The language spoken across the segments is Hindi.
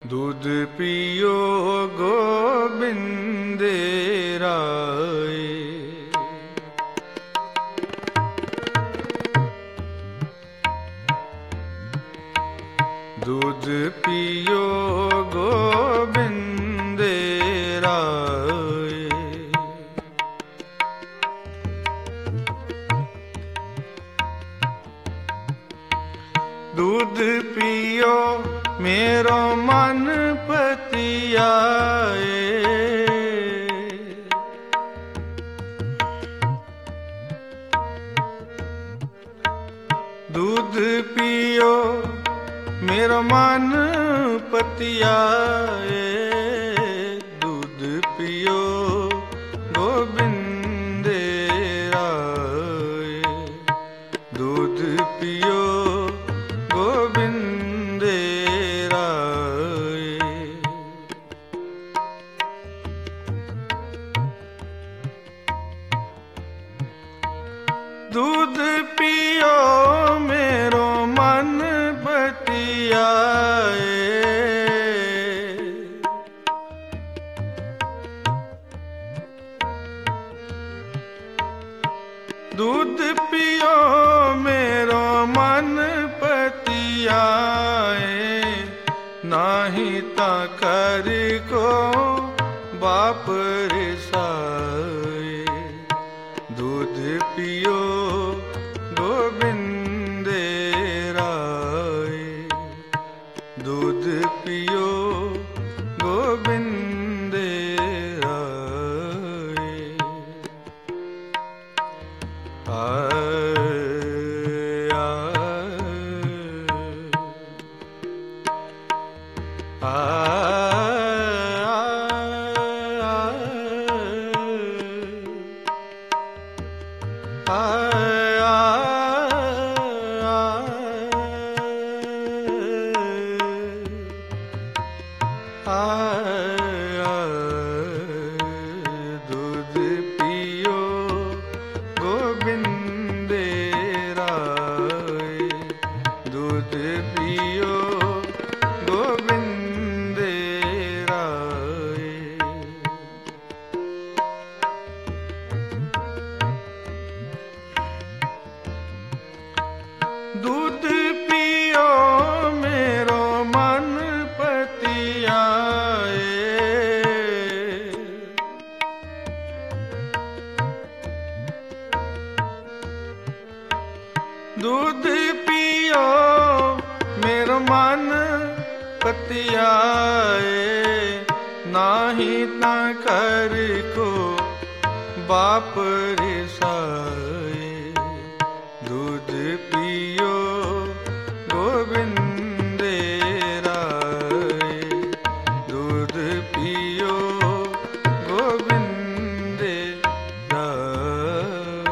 दूध पियो गोबिंद राय। दूध पियो गोबिंद राय। दूध पियो मेरो मन पतियाए। दूध पियो मेरो मन पतियाए। दूध पियो गोबिंद राय। दूध पियो गोबिंद राय। दूध पियो मेरो मन बतियाए। दूध पियो मेरो मन पतियाए। नाही ता कर को बाप रिसाए। दूध पियो गोबिंद राय। दूध पियो गोबिंद राय। दूध पियो गोबिंद राय। दूध पियो गोबिंद राय। दूध पियो मेरो मन पतियाए। दूध पियो मेरो मन पतियाए। नाही ता कर को बाप रिसाए। दूध पियो गोबिंद राय। दूध पियो गोबिंद राय।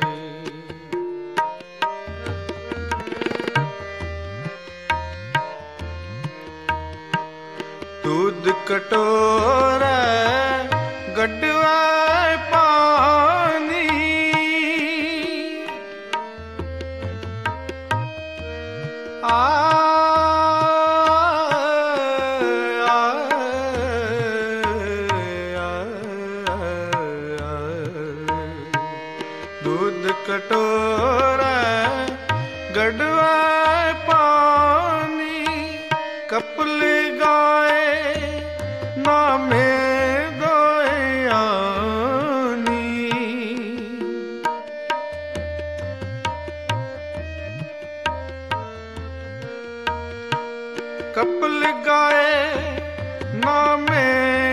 दूध कटोरा गढ़वा पानी। दूध कटोरा गढ़वा पानी। कपल गाए नामे दोयानी। कपल गाए नामे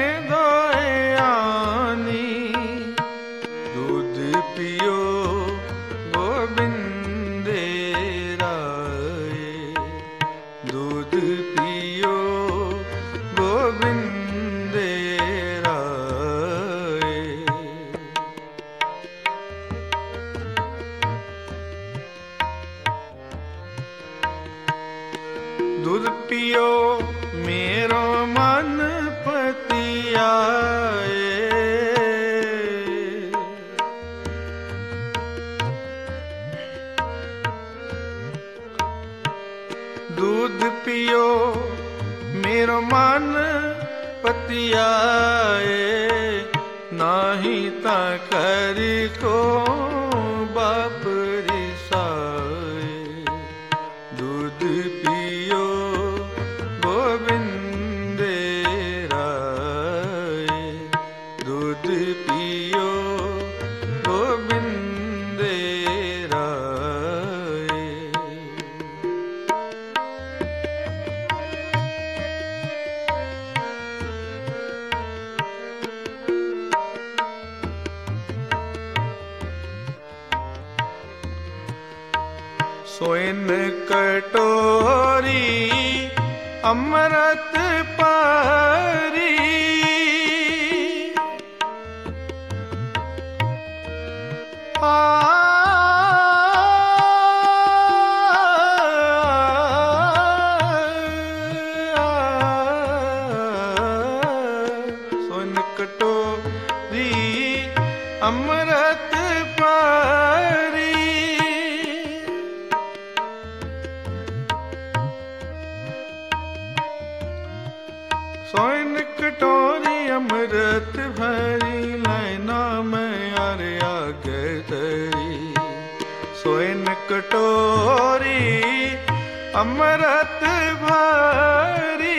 दोयानी। दूध पियो गोबिंद राय। दूध पियो गोबिंद राय। दूध पियो मेरो मन मेरो मन पतियाए, नाही ता करी को बाप रिसाए। दूध पियो गोविंदे राय, दूध पियो गोविंदे राय। सोइन कटोरी अमृत पारी, सोइन कटोरी अमृत पारी। सोइन कटोरी अमृत भरी, लाइना में आरे आगे तरी। सोइन कटोरी अमृत भरी,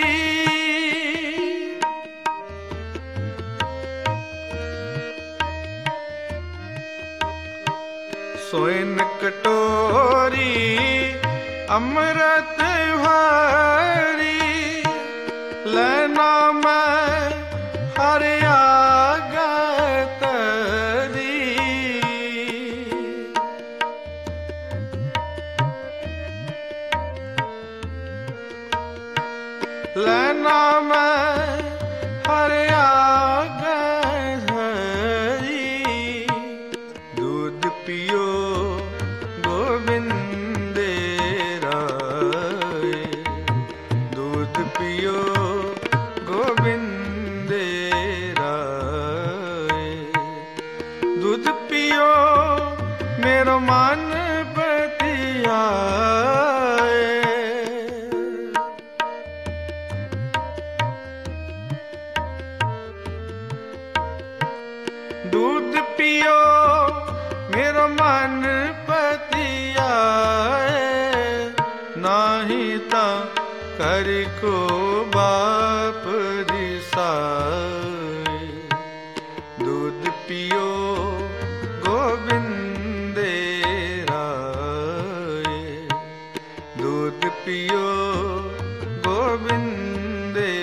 सोइन कटोरी अमृत भरी। लेना मैं हर आगे तरी, लेना मैं हर आगे धरी। दूध पियो गोविंदे राय, दूध पियो गोविंदे राय। दूध पियो मेरो मन पतियाए, दूध पियो मेरो मन पतियाए। नाही ता करी को बाप रिसाए। दूध पियो गोविंदे राय, दूध पियो गोविंदे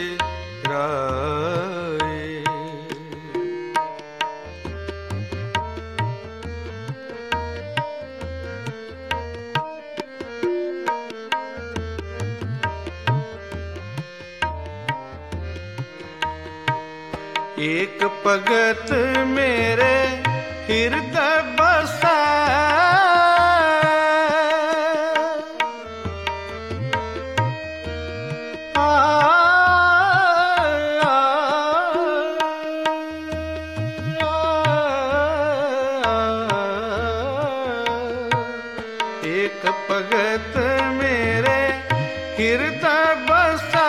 राय। एक भगत मेरे हृदय बसा, एक भगत मेरे हृदय बसा।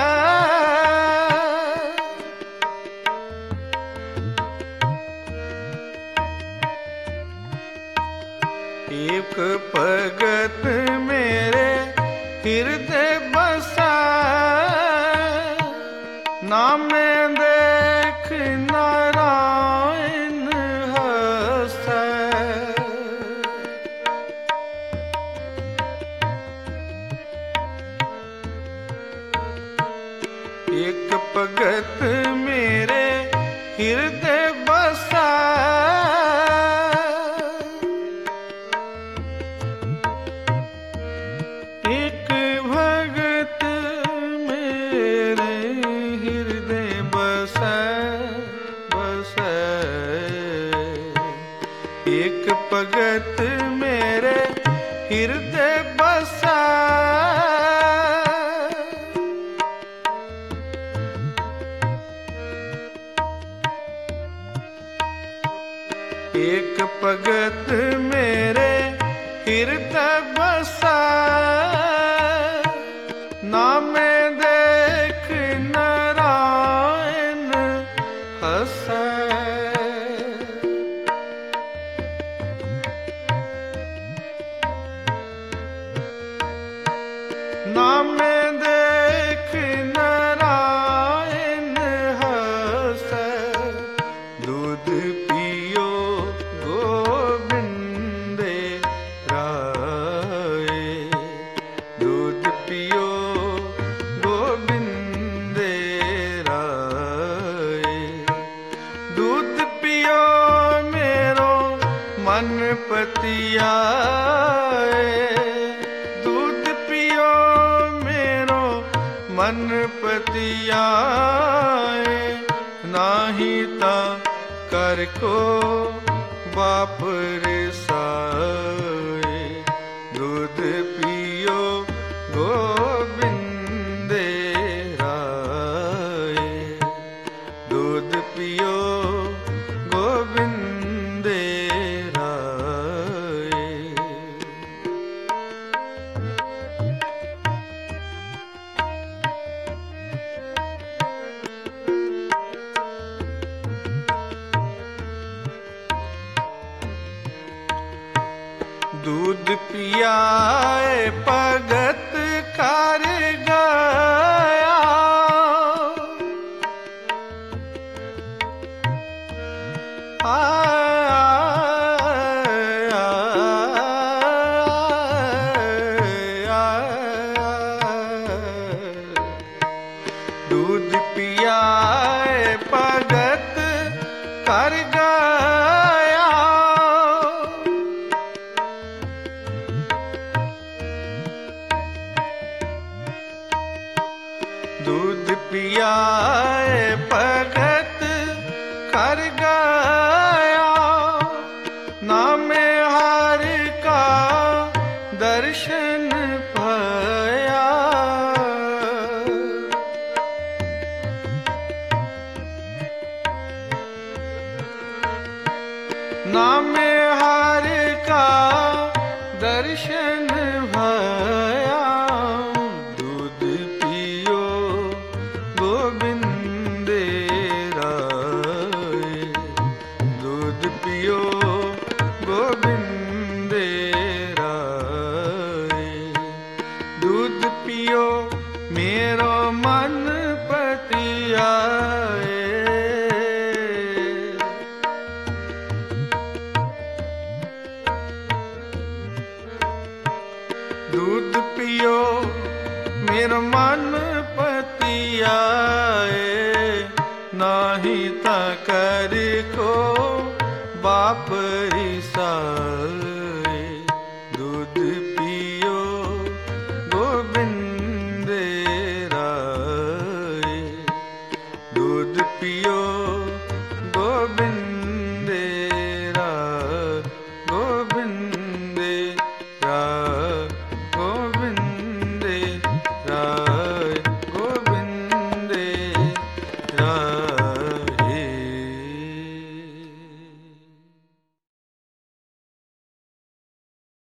एक भगत मेरे हृदय बसा, नाम देख नारायण हंसै। एक भगत मेरे हृदय बसा, एक भगत मेरे हृदय बसा बसा। एक भगत मेरे हृदय बसा, एक भगत मेरे हृदय बसा। नाम देख बतियाए, नाही ता कर को बाप रिसाए। दूध पियो गोविंदे राय, दूध पियो गोविंदे राय। दूध पियाए भगत कर गया, दूध पियाए भगत कर गया। दूध पियाए भगत कर गया, नामे हार का दर्शन पाया। नामे हार का दर्शन भया। दूध पियो गोविंदे राय, दूध पियो गोविंदे राय। दूध पियो मेरो मन पतियाए, दूध पियो मेरा मन पतियाए, नाही ता कर को बाप रिसाए। दूध पियो गोविंदे राय, दूध पियो गोविंद